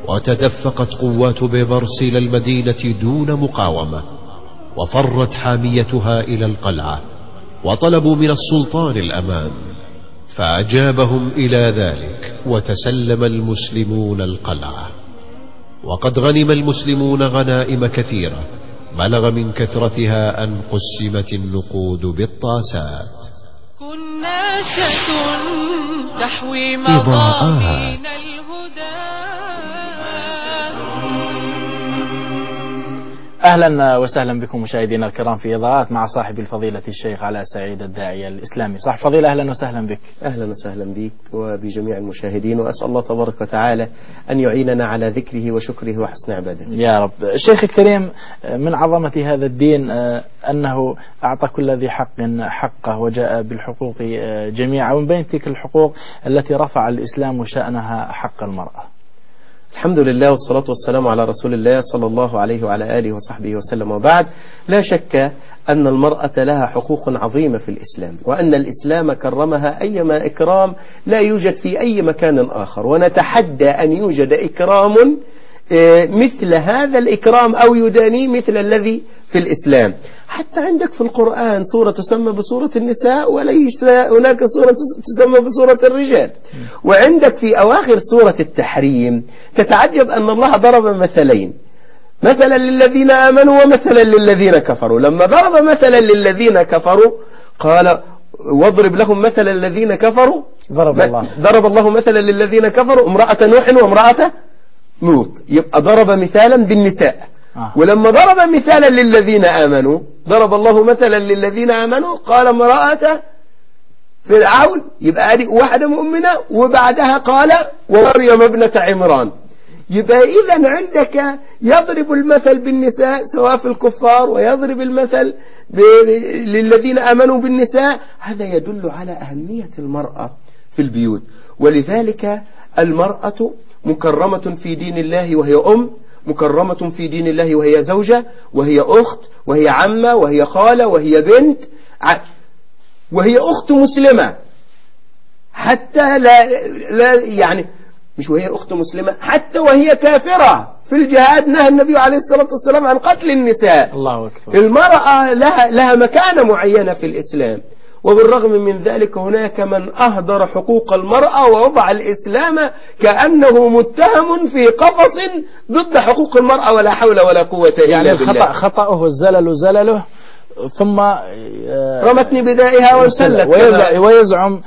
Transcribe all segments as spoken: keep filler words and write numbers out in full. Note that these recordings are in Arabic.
وتدفقت قوات بيبرس إلى المدينة دون مقاومة، وفرت حاميتها إلى القلعة وطلبوا من السلطان الأمان، فأجابهم إلى ذلك وتسلم المسلمون القلعة. وقد غنم المسلمون غنائم كثيرة بلغ من كثرتها أن قسمت النقود بالطاسات. كنا شة تحوي مضامين الهدى. أهلا وسهلا بكم مشاهدينا الكرام في إضاءات مع صاحب الفضيلة الشيخ علاء سعيد الداعية الإسلامي. صاحب فضيلة أهلا وسهلا بك. أهلا وسهلا بك وبجميع المشاهدين، وأسأل الله تبارك وتعالى أن يعيننا على ذكره وشكره وحسن عبادته يا رب. شيخ الكريم، من عظمة هذا الدين أنه أعطى كل ذي حق حقه وجاء بالحقوق جميعا، ومن بين تلك الحقوق التي رفع الإسلام شأنها حق المرأة. الحمد لله والصلاة والسلام على رسول الله صلى الله عليه وعلى آله وصحبه وسلم، وبعد. لا شك أن المرأة لها حقوق عظيمة في الإسلام، وأن الإسلام كرمها أيما إكرام لا يوجد في أي مكان آخر، ونتحدى أن يوجد إكرام مثل هذا الإكرام أو يداني مثل الذي في الإسلام. حتى عندك في القرآن سورة تسمى بسورة النساء، وليس هناك سورة تسمى بسورة الرجال. وعندك في أواخر سورة التحريم تتعجب أن الله ضرب مثلين، مثلا للذين آمنوا ومثلا للذين كفروا. لما ضرب مثلا للذين كفروا قال واضرب لهم مثل الذين كفروا، ضرب الله ضرب الله مثلا للذين كفروا امرأة نوح وامرأة لوط، يبقى ضرب مثالا بالنساء. آه. ولما ضرب مثالا للذين آمنوا ضرب الله مثلا للذين آمنوا قال امرأة فرعون، يبقى هذه واحدة مؤمنة، وبعدها قال ومريم ابنة عمران. يبقى إذا عندك يضرب المثل بالنساء سواء في الكفار، ويضرب المثل للذين آمنوا بالنساء. هذا يدل على أهمية المرأة في البيوت. ولذلك المرأة مكرمة في دين الله وهي أم، مكرمة في دين الله وهي زوجة، وهي أخت، وهي عمة، وهي خالة، وهي بنت، وهي أخت مسلمة. حتى لا, لا يعني مش وهي أخت مسلمة، حتى وهي كافرة في الجهاد نهى النبي عليه الصلاة والسلام عن قتل النساء. الله أكبر. المرأة لها, لها مكانة معينة في الإسلام. وبالرغم من ذلك هناك من أهدر حقوق المرأة ووضع الإسلام كأنه متهم في قفص ضد حقوق المرأة، ولا حول ولا قوة إلا يعني بالله. الخطأ خطأه الزلل زلله، ثم رمتني بدائها وانسلت، ويزعم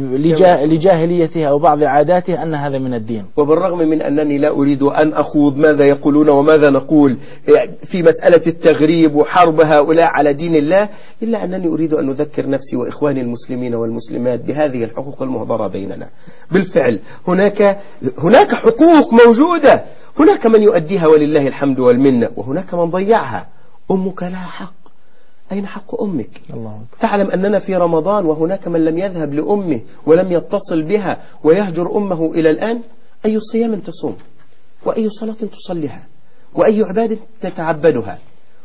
لجاهليتها أو بعض عاداتها أن هذا من الدين. وبالرغم من أنني لا أريد أن أخوض ماذا يقولون وماذا نقول في مسألة التغريب وحرب هؤلاء على دين الله، إلا أنني أريد أن أذكر نفسي وإخواني المسلمين والمسلمات بهذه الحقوق المهدرة بيننا. بالفعل هناك هناك حقوق موجودة، هناك من يؤديها ولله الحمد والمنة، وهناك من ضيعها. أمك لها حق، أين حق أمك؟ الله. تعلم أننا في رمضان وهناك من لم يذهب لأمه ولم يتصل بها ويهجر أمه إلى الآن. أي صيام تصوم، وأي صلاة تصليها، وأي عبادة تتعبدها،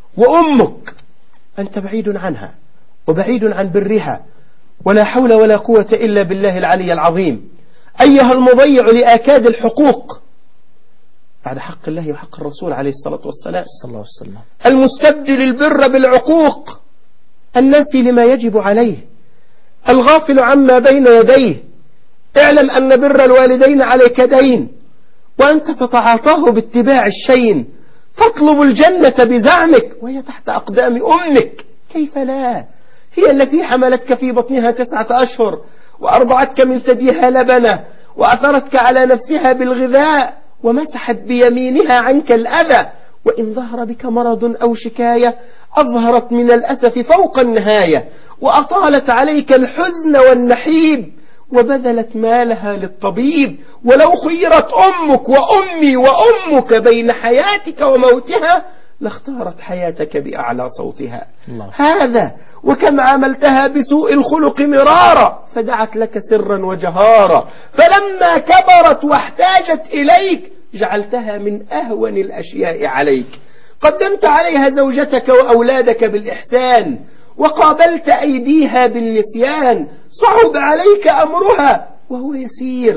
وأمك أنت بعيد عنها وبعيد عن برها، ولا حول ولا قوة إلا بالله العلي العظيم. أيها المضيع لآكاد الحقوق بعد حق الله وحق الرسول عليه الصلاة والسلام، صلى الله عليه وسلم، المستبدل البر بالعقوق، الناسي لما يجب عليه، الغافل عما بين يديه. اعلم أن بر الوالدين عليك دين، وأنت تتعاطاه باتباع الشين، تطلب الجنة بزعمك وهي تحت أقدام أمك. كيف لا؟ هي التي حملتك في بطنها تسعة أشهر، وأرضعتك من ثديها لبنة، وأثرتك على نفسها بالغذاء، ومسحت بيمينها عنك الأذى، وإن ظهر بك مرض أو شكاية أظهرت من الأسف فوق النهاية، وأطالت عليك الحزن والنحيب، وبذلت مالها للطبيب. ولو خيرت أمك وأمي وأمك بين حياتك وموتها لاختارت حياتك بأعلى صوتها. الله. هذا وكم عاملتها بسوء الخلق مرارا فدعت لك سرا وجهارا، فلما كبرت واحتاجت إليك جعلتها من أهون الأشياء عليك. قدمت عليها زوجتك وأولادك بالإحسان، وقابلت أيديها بالنسيان. صعب عليك أمرها وهو يسير،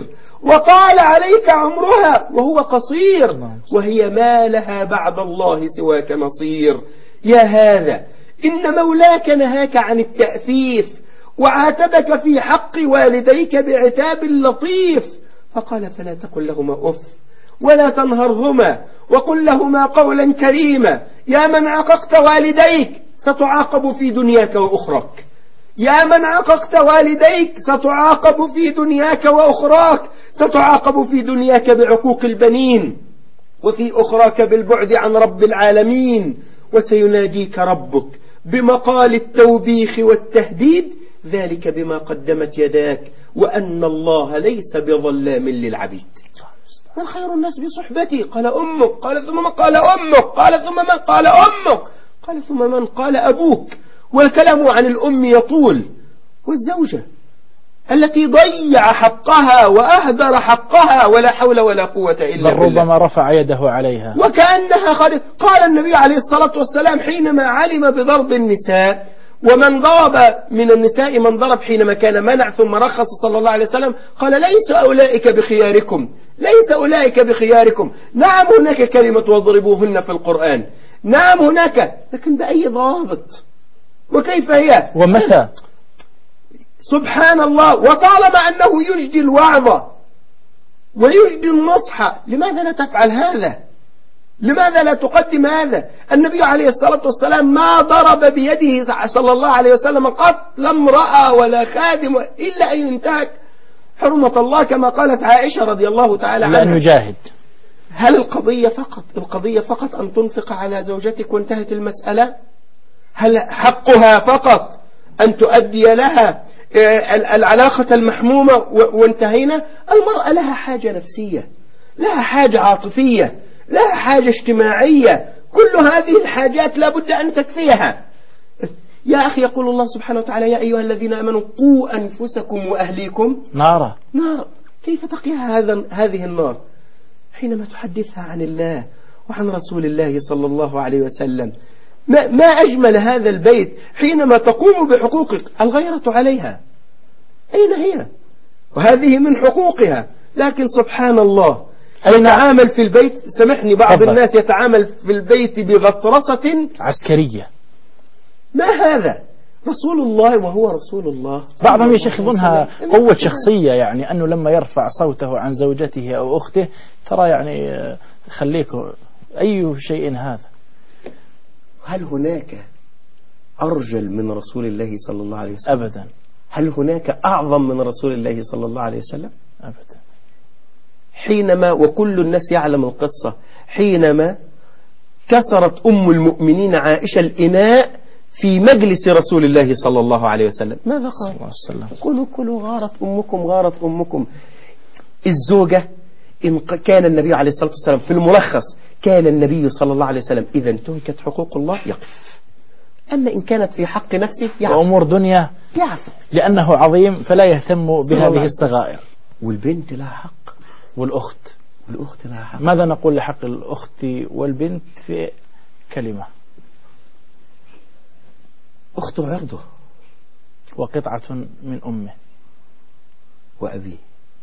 وطال عليك عمرها وهو قصير، وهي ما لها بعد الله سواك نصير. يا هذا إن مولاك نهاك عن التأفيف، وعاتبك في حق والديك بعتاب لطيف، فقال فلا تقل لهما أف ولا تنهرهما وقل لهما قولا كريما. يا من عققت والديك ستعاقب في دنياك وأخراك، يا من عققت والديك ستعاقب في دنياك وأخراك، ستعاقب في دنياك بعقوق البنين، وفي أخراك بالبعد عن رب العالمين، وسيناديك ربك بمقال التوبيخ والتهديد، ذلك بما قدمت يداك وأن الله ليس بظلام للعبيد. من خير الناس بصحبتي؟ قال أمك. قال ثم من؟ قال أمك. قال ثم من؟ قال أمك. قال ثم من؟ قال أبوك. والكلام عن الأم يطول. والزوجة التي ضيع حقها وأهدر حقها ولا حول ولا قوة إلا بل بالله، ربما رفع يده عليها وكأنها خالد. قال النبي عليه الصلاة والسلام حينما علم بضرب النساء، ومن ضرب من النساء من ضرب حينما كان منع ثم رخص صلى الله عليه وسلم، قال ليس أولئك بخياركم، ليس أولئك بخياركم. نعم هناك كلمة واضربوهن في القرآن، نعم هناك، لكن بأي ضابط وكيف هي ومتى؟ سبحان الله. وطالما أنه يجدي الوعظ ويجدي النصح، لماذا لا تفعل هذا؟ لماذا لا تقدم هذا؟ النبي عليه الصلاة والسلام ما ضرب بيده صلى الله عليه وسلم قط لا امرأة ولا خادم إلا أن ينتهك حرمة الله، كما قالت عائشة رضي الله تعالى عنها. لأن يجاهد. هل القضية فقط القضية فقط أن تنفق على زوجتك وانتهت المسألة؟ هل حقها فقط أن تؤدي لها العلاقة المحمومة وانتهينا؟ المرأة لها حاجة نفسية، لها حاجة عاطفية، لها حاجة اجتماعية، كل هذه الحاجات لا بد أن تكفيها. يا أخي يقول الله سبحانه وتعالى يا أيها الذين آمنوا قوا أنفسكم وأهليكم نارا. نار. كيف تقيها هذا هذه النار؟ حينما تحدثها عن الله وعن رسول الله صلى الله عليه وسلم. ما, ما أجمل هذا البيت حينما تقوم بحقوقك. الغيرة عليها أين هي؟ وهذه من حقوقها، لكن سبحان الله يتعامل في البيت، سمحني، بعض طبعا. الناس يتعامل في البيت بغطرسة عسكرية. ما هذا؟ رسول الله وهو رسول الله. بعضهم يا شيخ يظنها قوة شخصية، يعني أنه لما يرفع صوته عن زوجته أو أخته ترى يعني خليكوا أي شيء هذا. هل هناك أرجل من رسول الله صلى الله عليه وسلم؟ أبدا. هل هناك أعظم من رسول الله صلى الله عليه وسلم؟ أبدا. حينما، وكل الناس يعلم القصة، حينما كسرت أم المؤمنين عائشة الإناء في مجلس رسول الله صلى الله عليه وسلم، ماذا قال؟ كلوا كلوا غارت أمكم غارت أمكم. الزوجة إن كان النبي عليه الصلاة والسلام في الملخص، كان النبي صلى الله عليه وسلم إذا انتهكت حقوق الله يقف، أما إن كانت في حق نفسه يعفو. وأمور دنيا يعفو لأنه عظيم فلا يهتم بهذه الصغائر. والبنت لها حق، والأخت والأخت لها حق. ماذا نقول لحق الأخت والبنت في كلمة؟ أخت عرضه وقطعة من أمه وأبيه.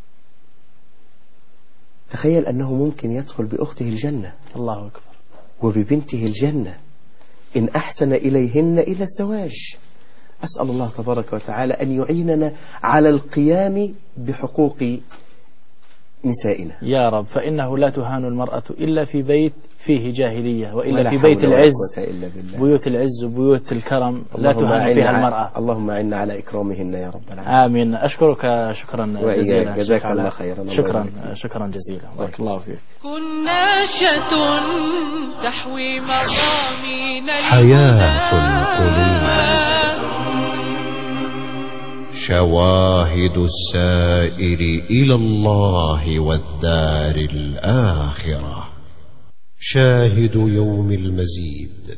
تخيل أنه ممكن يدخل بأخته الجنة، الله أكبر، وببنته الجنة إن أحسن إليهن إلى الزواج. أسأل الله تبارك وتعالى أن يعيننا على القيام بحقوق نسائنا يا رب، فإنه لا تهان المرأة إلا في بيت فيه جاهلية، وإلا في بيت العز، بيوت العز وبيوت الكرم لا تهان فيها المرأة. اللهم أعنا على إكرامهن يا رب العالمين. آمين. أشكرك شكرا جزيلا. جزاك الله خيرا. شكرا شكرا جزيلا. بارك الله فيك. كناشة تحوي مضامين حياة القلوب، شواهد السائر إلى الله والدار الآخرة، شاهد يوم المزيد.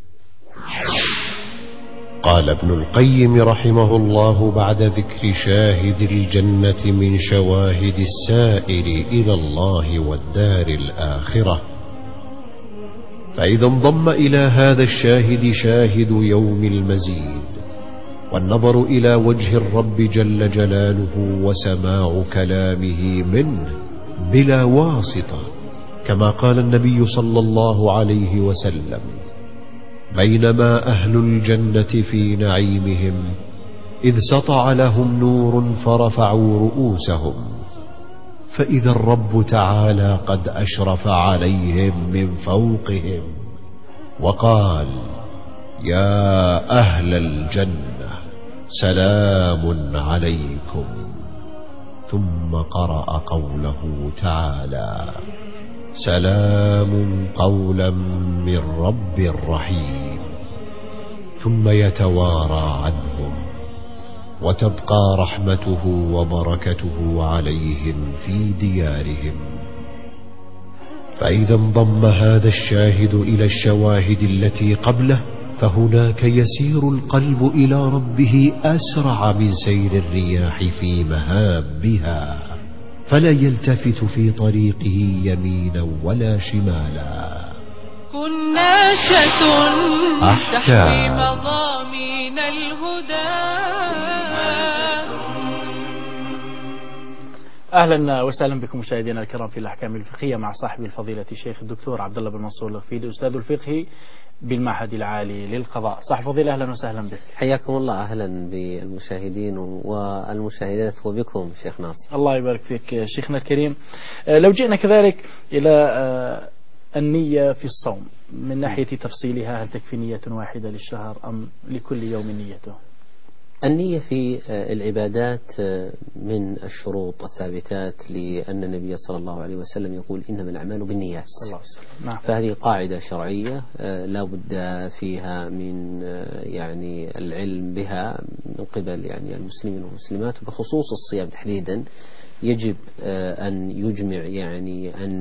قال ابن القيم رحمه الله بعد ذكر شاهد الجنة من شواهد السائر إلى الله والدار الآخرة، فإذا انضم إلى هذا الشاهد شاهد يوم المزيد، والنظر إلى وجه الرب جل جلاله وسماع كلامه منه بلا واسطة، كما قال النبي صلى الله عليه وسلم: بينما أهل الجنة في نعيمهم إذ سطع لهم نور فرفعوا رؤوسهم، فإذا الرب تعالى قد أشرف عليهم من فوقهم وقال: يا أهل الجنة سلام عليكم، ثم قرأ قوله تعالى: سلام قولا من رب رحيم، ثم يتوارى عنهم وتبقى رحمته وبركته عليهم في ديارهم. فإذا انضم هذا الشاهد إلى الشواهد التي قبله، فهناك يسير القلب إلى ربه أسرع من سير الرياح في مهابها، فلا يلتفت في طريقه يمينا ولا شمالا. كن ناشة تحوي أحكام. مضامين الهدى. أهلا وسهلا بكم مشاهدينا الكرام في الأحكام الفقهية مع صاحب الفضيلة الشيخ الدكتور عبد الله بن منصور الغفيدي، أستاذ الفقه بالمعهد العالي للقضاء. صاحب الفضيلة أهلا وسهلا بك. حياكم الله. أهلا بالمشاهدين والمشاهدات وبكم شيخ ناصر. الله يبارك فيك شيخنا الكريم. لو جئنا كذلك إلى النية في الصوم من ناحية تفصيلها، هل تكفي نية واحدة للشهر أم لكل يوم نيته؟ النية في العبادات من الشروط الثابتات، لأن النبي صلى الله عليه وسلم يقول: إنما الأعمال بالنيات. صلى الله عليه وسلم. نعم. فهذه قاعدة شرعية لا بد فيها من يعني العلم بها من قبل يعني المسلمين والمسلمات، وبخصوص الصيام تحديدا يجب أن يجمع يعني أن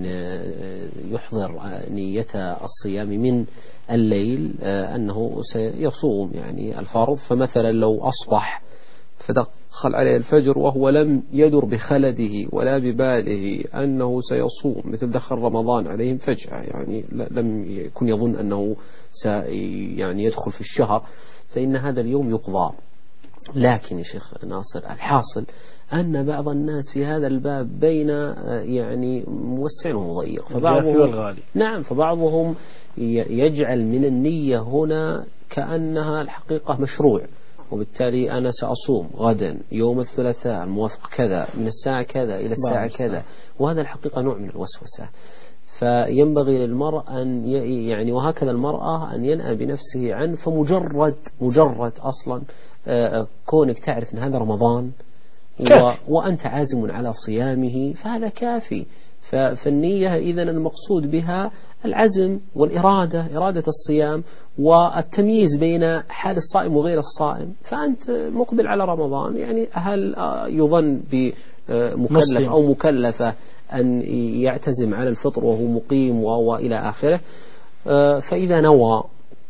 يحضر نية الصيام من الليل أنه سيصوم يعني الفرض. فمثلا لو أصبح فدخل عليه الفجر وهو لم يدر بخلده ولا بباله أنه سيصوم، مثل دخل رمضان عليهم فجأة يعني لم يكن يظن أنه سي يعني يدخل في الشهر، فإن هذا اليوم يقضى. لكن يا شيخ ناصر الحاصل أن بعض الناس في هذا الباب بين يعني موسع ومضيق، فبعضهم نعم فبعضهم يجعل من النية هنا كأنها الحقيقة مشروع، وبالتالي أنا سأصوم غدا يوم الثلاثاء الموافق كذا من الساعة كذا إلى الساعة كذا، وهذا الحقيقة نوع من الوسوسة. فينبغي للمرء أن يعني وهكذا المرأة أن ينأى بنفسه عنه، فمجرد مجرد أصلا كونك تعرف أن هذا رمضان و وأنت عازم على صيامه فهذا كافي. فالنية إذن المقصود بها العزم والإرادة، إرادة الصيام والتمييز بين حال الصائم وغير الصائم. فأنت مقبل على رمضان، يعني هل يظن بمكلف أو مكلفة أن يعتزم على الفطر وهو مقيم وإلى آخره؟ فإذا نوى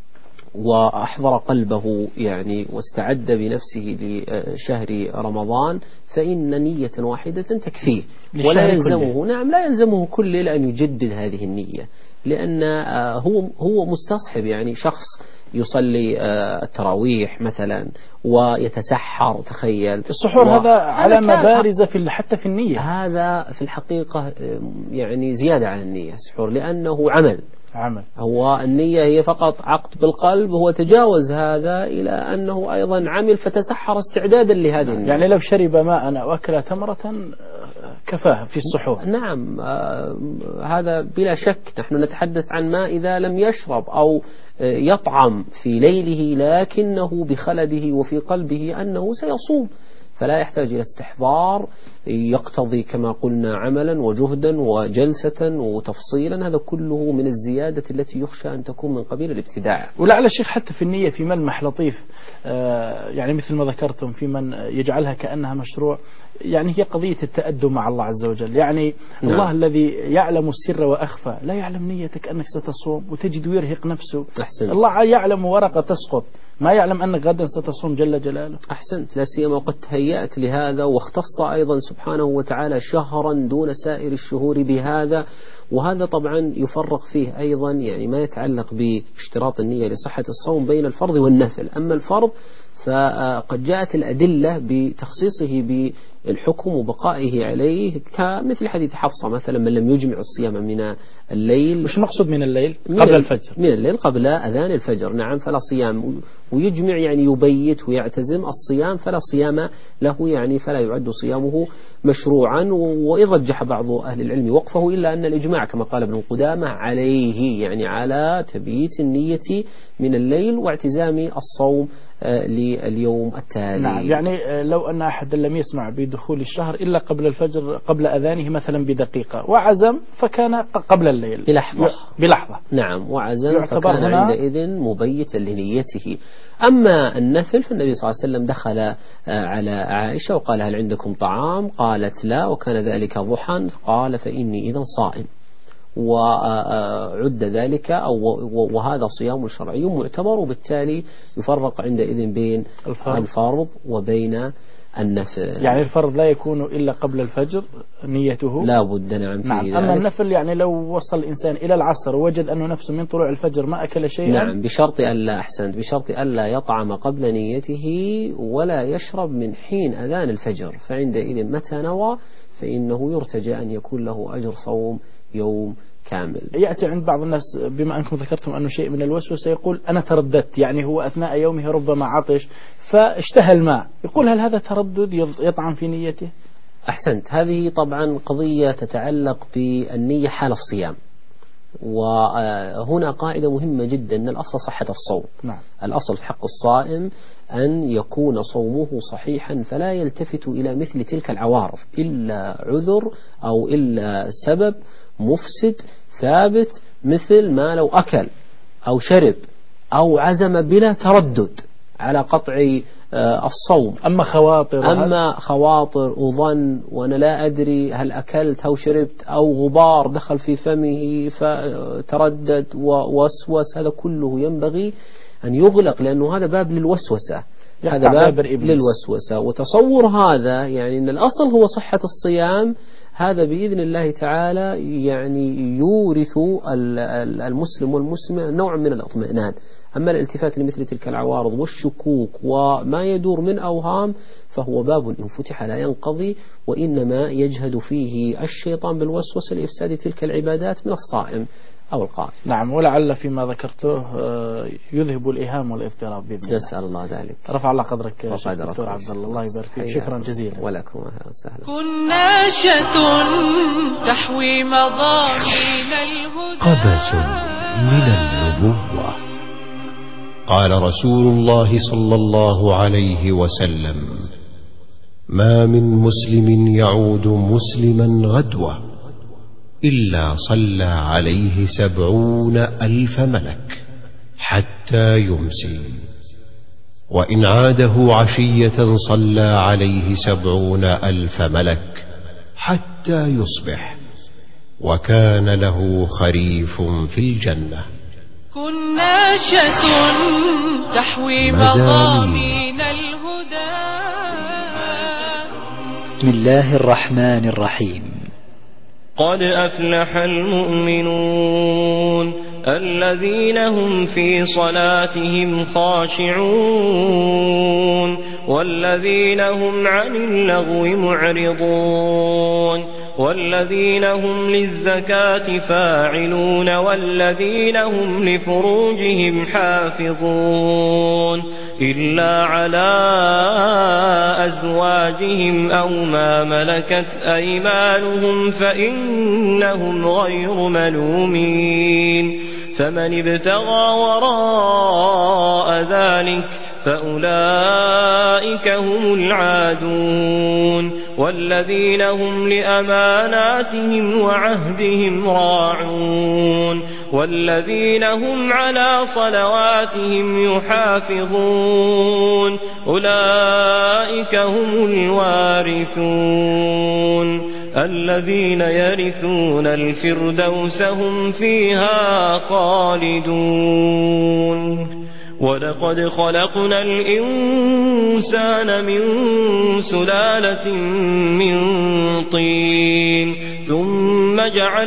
وأحضر قلبه يعني واستعد بنفسه لشهر رمضان فإن نية واحدة تكفيه، ولا يلزمه نعم لا يلزمه كل ليلة أن يجدد هذه النية، لأن هو هو مستصحب. يعني شخص يصلي التراويح مثلا ويتسحر، تخيل السحور هذا علامة بارزة في حتى في النية، هذا في الحقيقة يعني زيادة على النية السحور، لأنه عمل عمل. هو النية هي فقط عقد بالقلب، هو تجاوز هذا إلى أنه أيضا عمل فتسحر استعدادا لهذه النية. يعني لو شرب ماء أو أكل تمرة كفاه في السحور. نعم آه هذا بلا شك. نحن نتحدث عن ما إذا لم يشرب أو يطعم في ليله لكنه بخلده وفي قلبه أنه سيصوم، فلا يحتاج إلى استحضار يقتضي كما قلنا عملا وجهدا وجلسة وتفصيلا. هذا كله من الزيادة التي يخشى أن تكون من قبيل الابتداع. ولعل الشيخ حتى في النية في ملمح لطيف، يعني مثل ما ذكرتم في من يجعلها كأنها مشروع، يعني هي قضية التأدب مع الله عز وجل. يعني نعم. الله الذي يعلم السر وأخفى لا يعلم نيتك أنك ستصوم وتجد يرهق نفسه. أحسنت. الله يعلم ورقة تسقط، ما يعلم أنك غدا ستصوم جل جلاله. أحسنت، لا سيما وقد تهيأت لهذا، واختص أيضا سبحانه وتعالى شهرا دون سائر الشهور بهذا. وهذا طبعا يفرق فيه أيضا يعني ما يتعلق باشتراط النية لصحة الصوم بين الفرض والنفل. أما الفرض فقد جاءت الأدلة بتخصيصه بالحكم وبقائه عليه، كمثل حديث حفصة مثلا: من لم يجمع الصيام من الليل. مش مقصود من الليل من قبل الفجر، من الليل قبل أذان الفجر، نعم، فلا صيام. ويجمع يعني يبيت ويعتزم الصيام فلا صيام له، يعني فلا يعد صيامه مشروعا. وإن رجح بعض أهل العلم وقفه، إلا أن الإجماع كما قال ابن قدامة عليه، يعني على تبييت النية من الليل واعتزام الصوم لليوم التالي. نعم، يعني لو أن أحد لم يسمع بدخول الشهر إلا قبل الفجر قبل أذانه مثلا بدقيقة وعزم، فكان قبل الليل بلحظة بلحظة نعم، وعزم فكان عندئذ مبيتا لنيته. أما النفل فالنبي صلى الله عليه وسلم دخل على عائشة وقال: هل عندكم طعام؟ قالت: لا، وكان ذلك ضحى، قال: فإني إذا صائم. وعد ذلك أو وهذا صيام شرعي معتبر، وبالتالي يفرق عندئذ بين الفرض, الفرض وبين النفل. يعني الفرض لا يكون إلا قبل الفجر نيته، لا بد. نعم, نعم. أما النفل يعني لو وصل الإنسان إلى العصر ووجد أنه نفسه من طلوع الفجر ما أكل شيئا، نعم، بشرط ألا أحسنت بشرط ألا يطعم قبل نيته ولا يشرب من حين أذان الفجر، فعندئذ متى نوى فإنه يرتجى أن يكون له أجر صوم يوم كامل. يأتي عند بعض الناس بما أنكم ذكرتم أنه شيء من الوسوسة، يقول أنا ترددت، يعني هو أثناء يومه ربما عطش فاشتهى الماء، يقول هل هذا تردد يطعم في نيته؟ أحسنت. هذه طبعا قضية تتعلق بالنية حال الصيام، وهنا قاعدة مهمة جدا: أن الأصل صحة الصوم. نعم. الأصل في حق الصائم أن يكون صومه صحيحا، فلا يلتفت إلى مثل تلك العوارض إلا عذر أو إلا سبب مفسد ثابت، مثل ما لو أكل أو شرب أو عزم بلا تردد على قطع الصوم. أما خواطر أما خواطر وظن وأنا لا أدري هل أكلت أو شربت، أو غبار دخل في فمه فتردد ووسوس، هذا كله ينبغي أن يغلق، لأنه هذا باب للوسوسة، هذا باب للوسوسة. وتصور هذا يعني أن الأصل هو صحة الصيام، هذا بإذن الله تعالى يعني يورث المسلم والمسلمة نوع من الاطمئنان. أما الالتفات لمثل تلك العوارض والشكوك وما يدور من أوهام فهو باب إن فتح لا ينقضي، وإنما يجهد فيه الشيطان بالوسوسة لإفساد تلك العبادات من الصائم أو القائم. نعم، ولعل فيما ذكرته يذهب الإيهام والاضطراب بإذن الله. نسأل الله ذلك. رفع الله قدرك دكتور عبد الله، الله يبارك فيك، شكرا جزيلا. ولكم أهلا وسهلا. كناشة تحوي مضامين الهدى، قبس من النبوة. قال رسول الله صلى الله عليه وسلم: ما من مسلم يعود مسلما غدوة إلا صلى عليه سبعون ألف ملك حتى يمسي، وإن عاده عشية صلى عليه سبعون ألف ملك حتى يصبح، وكان له خريف في الجنة. كناشة تحوي مضامين الهدى. بسم الله الرحمن الرحيم. قد أفلح المؤمنون الذين هم في صلاتهم خاشعون والذين هم عن اللغو معرضون والذين هم للزكاة فاعلون والذين هم لفروجهم حافظون إلا على أزواجهم أو ما ملكت أيمانهم فإنهم غير ملومين، فمن ابتغى وراء ذلك فأولئك هم العادون والذين هم لأماناتهم وعهدهم راعون والذين هم على صلواتهم يحافظون أولئك هم الوارثون الذين يرثون الفردوس هم فيها خالدون. ولقد خلقنا الإنسان من سلالة من طين ثم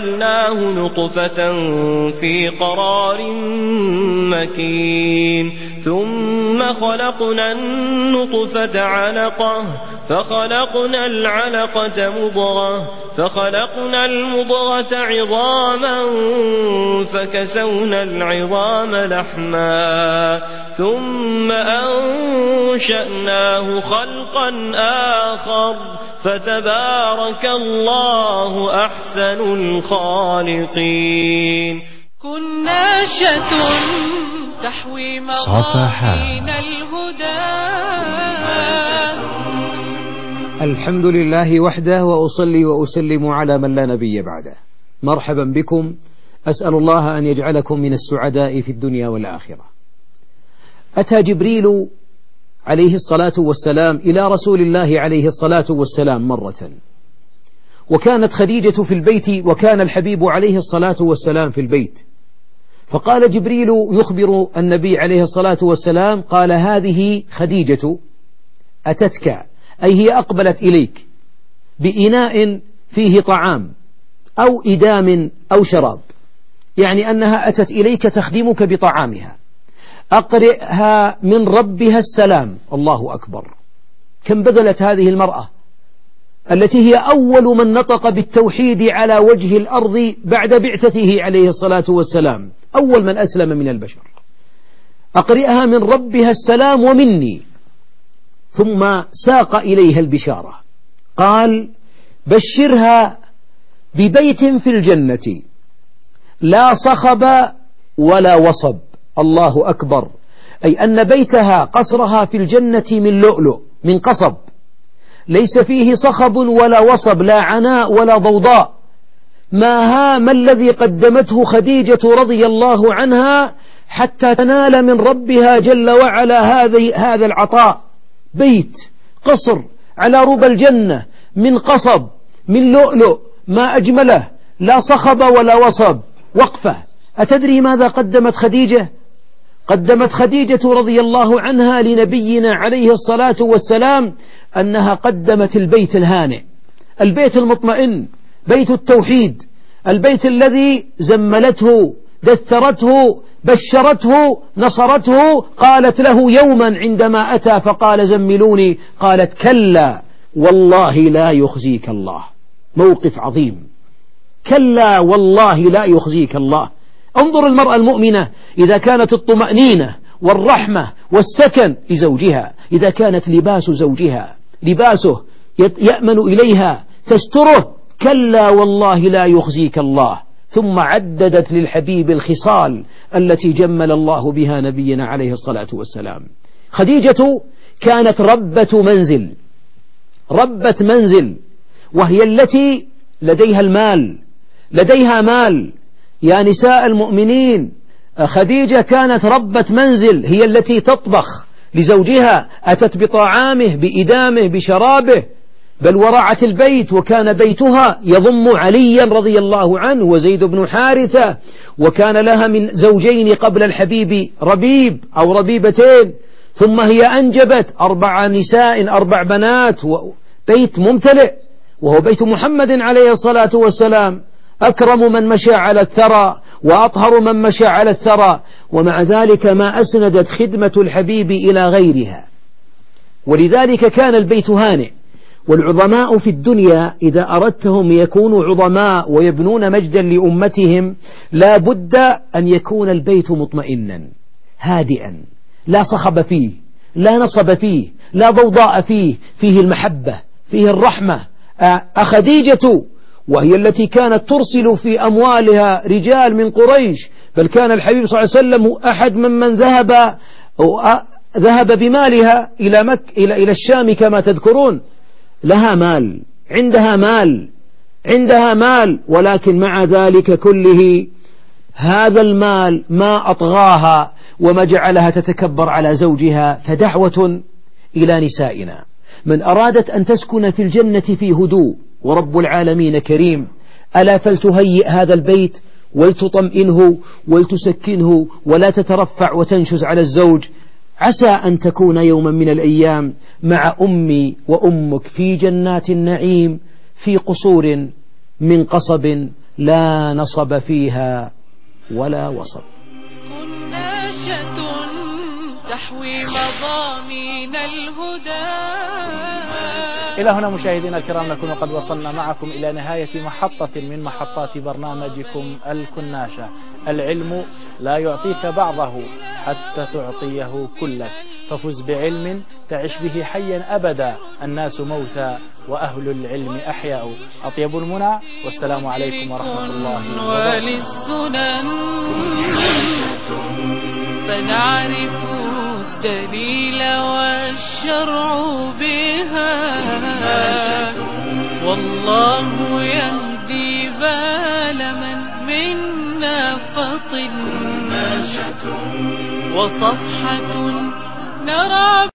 جعلناه نطفة في قرار مكين ثم خلقنا النطفة علقة فخلقنا العلقة مضغة فخلقنا المضغة عظاما فكسونا العظام لحما ثم أنشأناه خلقا آخر فتبارك الله أحسن الخالقين. كنا شة تحوي مضامين الهدى. الحمد لله وحده وأصلي وأسلم على من لا نبي بعده. مرحبا بكم، أسأل الله أن يجعلكم من السعداء في الدنيا والآخرة. أتى جبريل عليه الصلاة والسلام إلى رسول الله عليه الصلاة والسلام مرة، وكانت خديجة في البيت وكان الحبيب عليه الصلاة والسلام في البيت، فقال جبريل يخبر النبي عليه الصلاة والسلام قال: هذه خديجة أتتك، أي هي أقبلت إليك بإناء فيه طعام أو إدام أو شراب، يعني أنها أتت إليك تخدمك بطعامها. أقرئها من ربها السلام. الله أكبر، كم بذلت هذه المرأة التي هي أول من نطق بالتوحيد على وجه الأرض بعد بعثته عليه الصلاة والسلام، أول من أسلم من البشر. أقرئها من ربها السلام ومني. ثم ساق إليها البشارة، قال: بشرها ببيت في الجنة لا صخب ولا وصب. الله أكبر، أي أن بيتها قصرها في الجنة من لؤلؤ من قصب، ليس فيه صخب ولا وصب، لا عناء ولا ضوضاء. ما هام الذي قدمته خديجة رضي الله عنها حتى تنال من ربها جل وعلا هذا العطاء. بيت قصر على ربى الجنة من قصب من لؤلؤ، ما أجمله، لا صخب ولا وصب. وقفة، أتدري ماذا قدمت خديجة؟ قدمت خديجة رضي الله عنها لنبينا عليه الصلاة والسلام أنها قدمت البيت الهانئ، البيت المطمئن، بيت التوحيد، البيت الذي زملته دثرته بشرته نصرته. قالت له يوما عندما أتى فقال: زملوني، قالت: كلا والله لا يخزيك الله. موقف عظيم، كلا والله لا يخزيك الله. انظر المرأة المؤمنة إذا كانت الطمأنينة والرحمة والسكن لزوجها، إذا كانت لباس زوجها لباسه يأمن إليها تستره، كلا والله لا يخزيك الله. ثم عددت للحبيب الخصال التي جمل الله بها نبينا عليه الصلاة والسلام. خديجة كانت ربة منزل، ربة منزل، وهي التي لديها المال، لديها مال. يا نساء المؤمنين، خديجة كانت ربة منزل، هي التي تطبخ لزوجها، أتت بطعامه بإدامه بشرابه، بل ورعت البيت، وكان بيتها يضم عليا رضي الله عنه وزيد بن حارثة، وكان لها من زوجين قبل الحبيب ربيب أو ربيبتين، ثم هي أنجبت أربع نساء أربع بنات، بيت ممتلئ، وهو بيت محمد عليه الصلاة والسلام، أكرم من مشى على الثرى وأطهر من مشى على الثرى. ومع ذلك ما أسندت خدمة الحبيب إلى غيرها، ولذلك كان البيت هانئ. والعظماء في الدنيا إذا أردتهم يكونوا عظماء ويبنون مجدا لأمتهم لا بد أن يكون البيت مطمئنا هادئا، لا صخب فيه، لا نصب فيه، لا ضوضاء فيه، فيه المحبة، فيه الرحمة. أخديجة وهي التي كانت ترسل في أموالها رجال من قريش، بل كان الحبيب صلى الله عليه وسلم أحد ممن ذهب ذهب بمالها إلى مك إلى إلى الشام كما تذكرون. لها مال، عندها مال، عندها مال، ولكن مع ذلك كله هذا المال ما أطغاها وما جعلها تتكبر على زوجها. فدعوة إلى نسائنا، من أرادت أن تسكن في الجنة في هدوء، ورب العالمين كريم، ألا فلتهيئ هذا البيت ولتطمئنه ولتسكنه ولا تترفع وتنشز على الزوج. عسى أن تكون يوما من الأيام مع أمي وأمك في جنات النعيم في قصور من قصب لا نصب فيها ولا وصب. كنا شة تحوي مضامين الهدى. إلى هنا مشاهدينا الكرام نكون قد وصلنا معكم إلى نهاية محطة من محطات برنامجكم الكناشة. العلم لا يعطيك بعضه حتى تعطيه كلك، ففز بعلم تعش به حيا أبدا. الناس موتى وأهل العلم أحياء. أطيب المنى والسلام عليكم ورحمة الله وللسنن فنعرف الدليل والشرع بها، والله يهدي بال من منا فطن وصفحة نرى